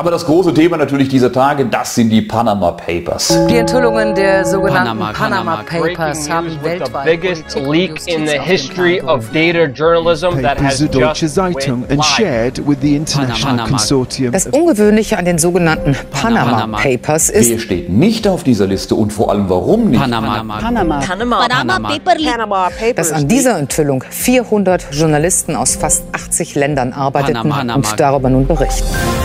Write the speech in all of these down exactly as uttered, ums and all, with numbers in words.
Aber das große Thema natürlich dieser Tage, das sind die Panama Papers. Die Enthüllungen der sogenannten Panama, Panama, Panama Papers haben weltweit Die Süddeutsche Zeitung and shared with the international Panama. Consortium. Das Ungewöhnliche an den sogenannten Panama, Panama Papers ist, wer steht nicht auf dieser Liste und vor allem warum nicht? Panama, Panama, Panama, Panama, Panama Papers. Dass an dieser Enthüllung vierhundert Journalisten aus fast achtzig Ländern arbeiteten Panama, und darüber nun berichten.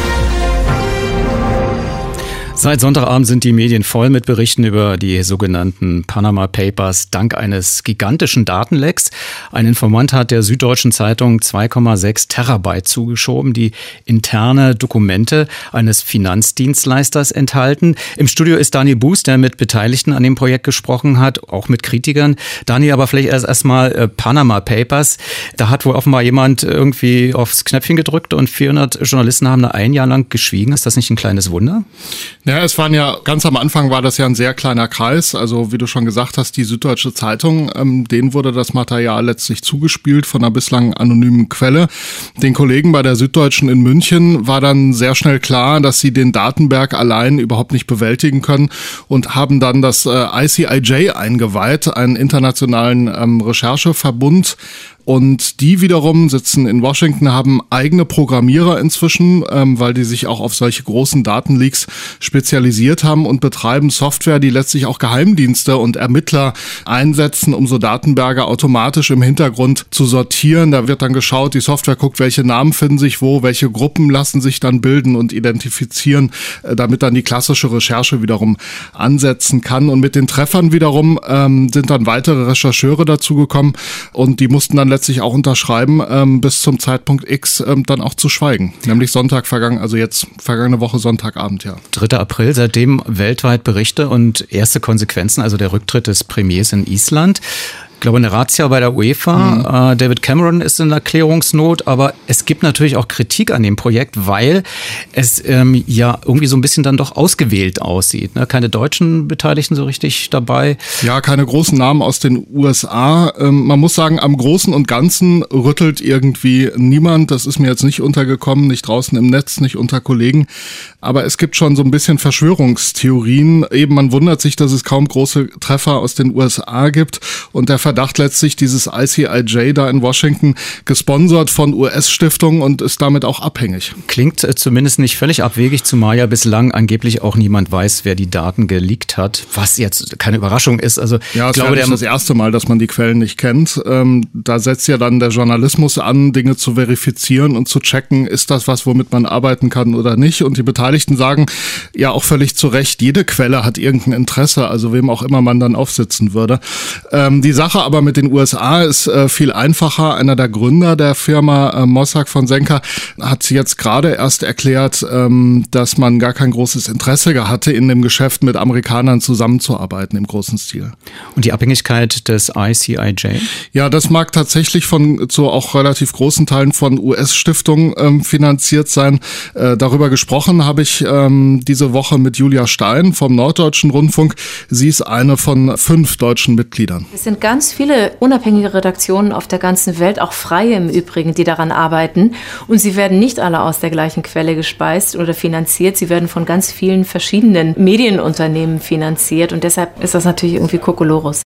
Seit Sonntagabend sind die Medien voll mit Berichten über die sogenannten Panama Papers dank eines gigantischen Datenlecks. Ein Informant hat der Süddeutschen Zeitung zwei Komma sechs Terabyte zugeschoben, die interne Dokumente eines Finanzdienstleisters enthalten. Im Studio ist Daniel Buß, der mit Beteiligten an dem Projekt gesprochen hat, auch mit Kritikern. Daniel, aber vielleicht erst erstmal äh, Panama Papers. Da hat wohl offenbar jemand irgendwie aufs Knöpfchen gedrückt und vierhundert Journalisten haben da ein Jahr lang geschwiegen. Ist das nicht ein kleines Wunder? Ja, es waren ja, ganz am Anfang war das ja ein sehr kleiner Kreis. Also wie du schon gesagt hast, die Süddeutsche Zeitung, ähm, denen wurde das Material letztlich zugespielt von einer bislang anonymen Quelle. Den Kollegen bei der Süddeutschen in München war dann sehr schnell klar, dass sie den Datenberg allein überhaupt nicht bewältigen können und haben dann das äh, I C I J eingeweiht, einen internationalen ähm, Rechercheverbund. Und die wiederum sitzen in Washington, haben eigene Programmierer inzwischen, ähm, weil die sich auch auf solche großen Datenleaks spezialisiert haben und betreiben Software, die letztlich auch Geheimdienste und Ermittler einsetzen, um so Datenberge automatisch im Hintergrund zu sortieren. Da wird dann geschaut, die Software guckt, welche Namen finden sich wo, welche Gruppen lassen sich dann bilden und identifizieren, äh, damit dann die klassische Recherche wiederum ansetzen kann. Und mit den Treffern wiederum ähm, sind dann weitere Rechercheure dazugekommen und die mussten dann letztlich auch unterschreiben, ähm, bis zum Zeitpunkt X ähm, dann auch zu schweigen. Nämlich Sonntag vergangen, also jetzt vergangene Woche Sonntagabend, ja. dritter April, seitdem weltweit Berichte und erste Konsequenzen, also der Rücktritt des Premiers in Island. Ich glaube, eine Razzia bei der UEFA. Mhm. Äh, David Cameron ist in Erklärungsnot, aber es gibt natürlich auch Kritik an dem Projekt, weil es ähm, ja irgendwie so ein bisschen dann doch ausgewählt aussieht. Ne? Keine deutschen Beteiligten so richtig dabei. Ja, keine großen Namen aus den U S A. Ähm, man muss sagen, am Großen und Ganzen rüttelt irgendwie niemand. Das ist mir jetzt nicht untergekommen, nicht draußen im Netz, nicht unter Kollegen. Aber es gibt schon so ein bisschen Verschwörungstheorien. Eben, man wundert sich, dass es kaum große Treffer aus den U S A gibt. Und der Verdacht letztlich, dieses I C I J da in Washington, gesponsert von U S-Stiftungen und ist damit auch abhängig. Klingt äh, zumindest nicht völlig abwegig, zumal ja bislang angeblich auch niemand weiß, wer die Daten geleakt hat. Was jetzt keine Überraschung ist. Also, ja, es ich glaube, ist das erste Mal, dass man die Quellen nicht kennt. Ähm, da setzt ja dann der Journalismus an, Dinge zu verifizieren und zu checken, ist das was, womit man arbeiten kann oder nicht. Und die Beteiligten sagen ja auch völlig zu Recht, jede Quelle hat irgendein Interesse, also wem auch immer man dann aufsitzen würde. Ähm, die Sache aber mit den U S A ist äh, viel einfacher. Einer der Gründer der Firma äh, Mossack Fonseca hat jetzt gerade erst erklärt, ähm, dass man gar kein großes Interesse hatte, in dem Geschäft mit Amerikanern zusammenzuarbeiten im großen Stil. Und die Abhängigkeit des I C I J? Ja, das mag tatsächlich von zu auch relativ großen Teilen von U S-Stiftungen ähm, finanziert sein. Äh, darüber gesprochen habe ich ähm, diese Woche mit Julia Stein vom Norddeutschen Rundfunk. Sie ist eine von fünf deutschen Mitgliedern. Es sind ganz viele unabhängige Redaktionen auf der ganzen Welt, auch freie im Übrigen, die daran arbeiten. Und sie werden nicht alle aus der gleichen Quelle gespeist oder finanziert. Sie werden von ganz vielen verschiedenen Medienunternehmen finanziert. Und deshalb ist das natürlich irgendwie Kokolores.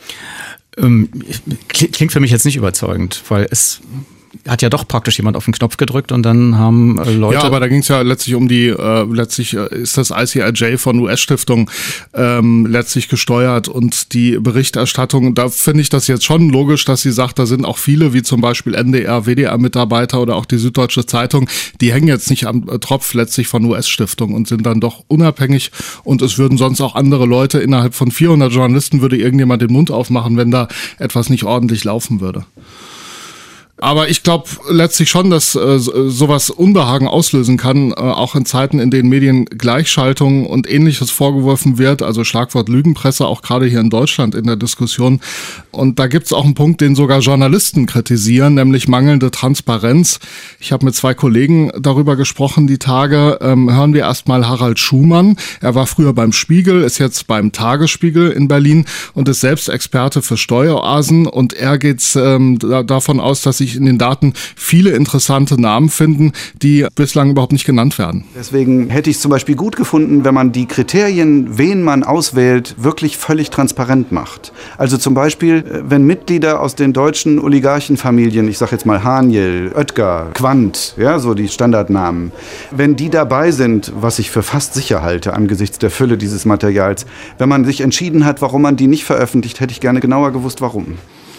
Ähm, klingt für mich jetzt nicht überzeugend, weil es hat ja doch praktisch jemand auf den Knopf gedrückt und dann haben äh, Leute... Ja, aber da ging es ja letztlich um die, äh, letztlich äh, ist das I C I J von U S-Stiftungen ähm, letztlich gesteuert und die Berichterstattung, da finde ich das jetzt schon logisch, dass sie sagt, da sind auch viele, wie zum Beispiel N D R, W D R-Mitarbeiter oder auch die Süddeutsche Zeitung, die hängen jetzt nicht am Tropf letztlich von U S-Stiftungen und sind dann doch unabhängig und es würden sonst auch andere Leute, innerhalb von vierhundert Journalisten würde irgendjemand den Mund aufmachen, wenn da etwas nicht ordentlich laufen würde. Aber ich glaube letztlich schon, dass äh, sowas Unbehagen auslösen kann, äh, auch in Zeiten, in denen Medien Gleichschaltung und Ähnliches vorgeworfen wird, also Schlagwort Lügenpresse, auch gerade hier in Deutschland in der Diskussion. Und da gibt's auch einen Punkt, den sogar Journalisten kritisieren, nämlich mangelnde Transparenz. Ich habe mit zwei Kollegen darüber gesprochen, die Tage. Ähm, hören wir erstmal Harald Schumann. Er war früher beim Spiegel, ist jetzt beim Tagesspiegel in Berlin und ist selbst Experte für Steueroasen. Und er geht ähm, da, davon aus, dass sich sich in den Daten viele interessante Namen finden, die bislang überhaupt nicht genannt werden. Deswegen hätte ich es zum Beispiel gut gefunden, wenn man die Kriterien, wen man auswählt, wirklich völlig transparent macht. Also zum Beispiel, wenn Mitglieder aus den deutschen Oligarchenfamilien, ich sage jetzt mal Haniel, Oetker, Quandt, ja, so die Standardnamen, wenn die dabei sind, was ich für fast sicher halte angesichts der Fülle dieses Materials, wenn man sich entschieden hat, warum man die nicht veröffentlicht, hätte ich gerne genauer gewusst, warum.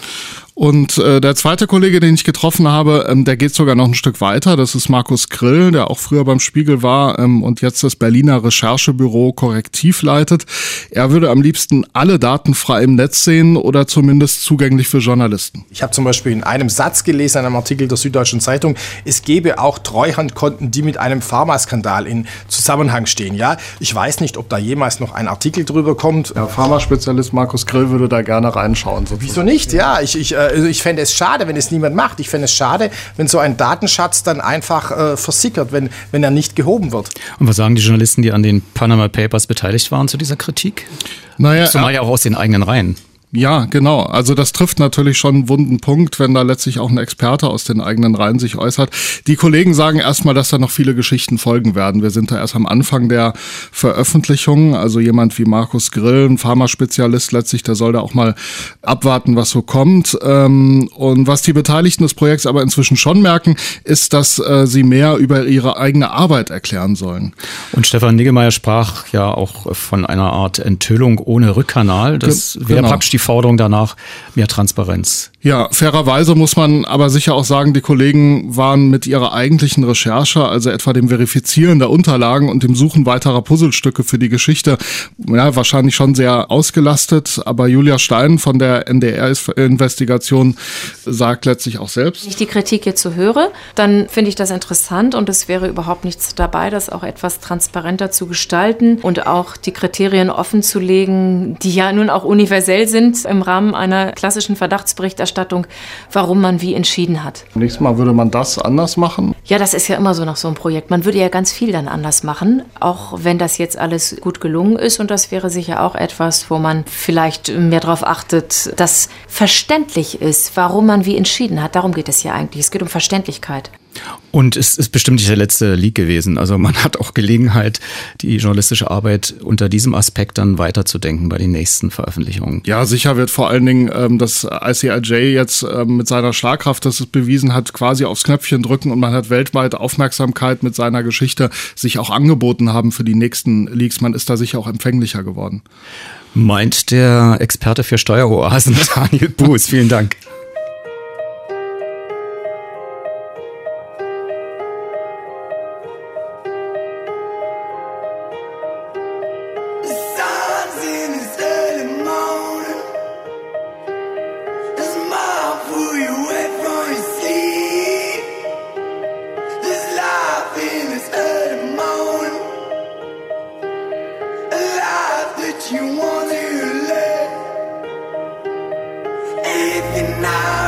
Und äh, der zweite Kollege, den ich getroffen habe, ähm, der geht sogar noch ein Stück weiter. Das ist Markus Grill, der auch früher beim Spiegel war ähm, und jetzt das Berliner Recherchebüro Korrektiv leitet. Er würde am liebsten alle Daten frei im Netz sehen oder zumindest zugänglich für Journalisten. Ich habe zum Beispiel in einem Satz gelesen, in einem Artikel der Süddeutschen Zeitung, es gäbe auch Treuhandkonten, die mit einem Pharmaskandal in Zusammenhang stehen. Ja, ich weiß nicht, ob da jemals noch ein Artikel drüber kommt. Der Pharmaspezialist Markus Grill würde da gerne reinschauen. Sozusagen. Wieso nicht? Ja, ich, ich äh, Also ich fände es schade, wenn es niemand macht. Ich fände es schade, wenn so ein Datenschatz dann einfach äh, versickert, wenn, wenn er nicht gehoben wird. Und was sagen die Journalisten, die an den Panama Papers beteiligt waren, zu dieser Kritik? Naja, Zumal ja auch aus den eigenen Reihen. Ja, genau. Also das trifft natürlich schon einen wunden Punkt, wenn da letztlich auch ein Experte aus den eigenen Reihen sich äußert. Die Kollegen sagen erstmal, dass da noch viele Geschichten folgen werden. Wir sind da erst am Anfang der Veröffentlichung. Also jemand wie Markus Grill, ein Pharmaspezialist letztlich, der soll da auch mal abwarten, was so kommt. Und was die Beteiligten des Projekts aber inzwischen schon merken, ist, dass sie mehr über ihre eigene Arbeit erklären sollen. Und Stefan Niggemeier sprach ja auch von einer Art Enthüllung ohne Rückkanal. Das wäre genau. praktisch die Forderung danach, mehr Transparenz. Ja, fairerweise muss man aber sicher auch sagen, die Kollegen waren mit ihrer eigentlichen Recherche, also etwa dem Verifizieren der Unterlagen und dem Suchen weiterer Puzzlestücke für die Geschichte, ja, wahrscheinlich schon sehr ausgelastet. Aber Julia Stein von der N D R-Investigation sagt letztlich auch selbst. Wenn ich die Kritik jetzt so höre, dann finde ich das interessant und es wäre überhaupt nichts dabei, das auch etwas transparenter zu gestalten und auch die Kriterien offen zu legen, die ja nun auch universell sind im Rahmen einer klassischen Verdachtsberichterstattung, warum man wie entschieden hat. Nächstes Mal würde man das anders machen? Ja, das ist ja immer so nach so einem Projekt. Man würde ja ganz viel dann anders machen, auch wenn das jetzt alles gut gelungen ist. Und das wäre sicher auch etwas, wo man vielleicht mehr darauf achtet, dass verständlich ist, warum man wie entschieden hat. Darum geht es ja eigentlich. Es geht um Verständlichkeit. Und es ist bestimmt nicht der letzte Leak gewesen. Also man hat auch Gelegenheit, die journalistische Arbeit unter diesem Aspekt dann weiterzudenken bei den nächsten Veröffentlichungen. Ja, sicher wird vor allen Dingen ähm, das I C I J jetzt ähm, mit seiner Schlagkraft, das es bewiesen hat, quasi aufs Knöpfchen drücken und man hat weltweit Aufmerksamkeit mit seiner Geschichte sich auch angeboten haben für die nächsten Leaks. Man ist da sicher auch empfänglicher geworden. Meint der Experte für Steueroasen, Daniel Buß. Vielen Dank. Now